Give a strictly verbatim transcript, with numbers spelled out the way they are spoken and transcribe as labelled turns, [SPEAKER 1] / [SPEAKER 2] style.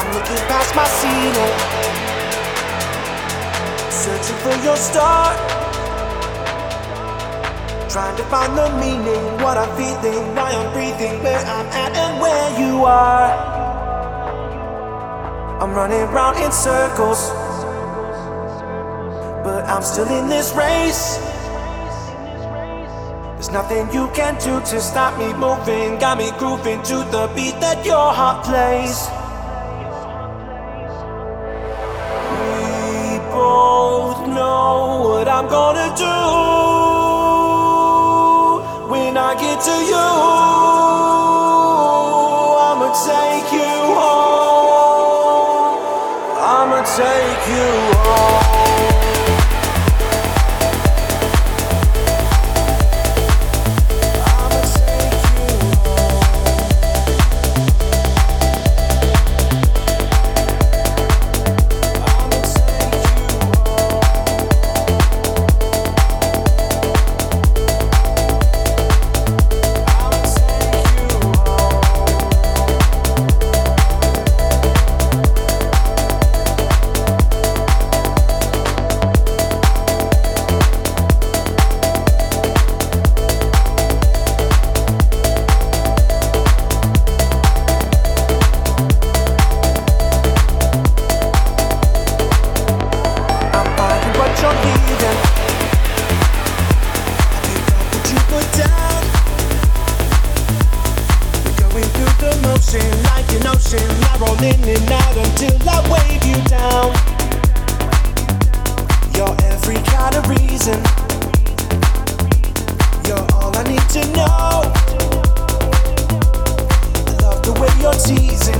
[SPEAKER 1] looking past my ceiling, searching for your star, trying to find the meaning, what I'm feeling, why I'm breathing, where I'm at and where you are. I'm running round in circles, but I'm still in this race. There's nothing you can do to stop me moving, got me grooving to the beat that your heart plays. We both know what I'm gonna do when I get to you. I'ma take you home, I'ma take you home. Like an ocean, I roll in and out until I wave you down. You're every kind of reason, you're all I need to know. I love the way you're teasing,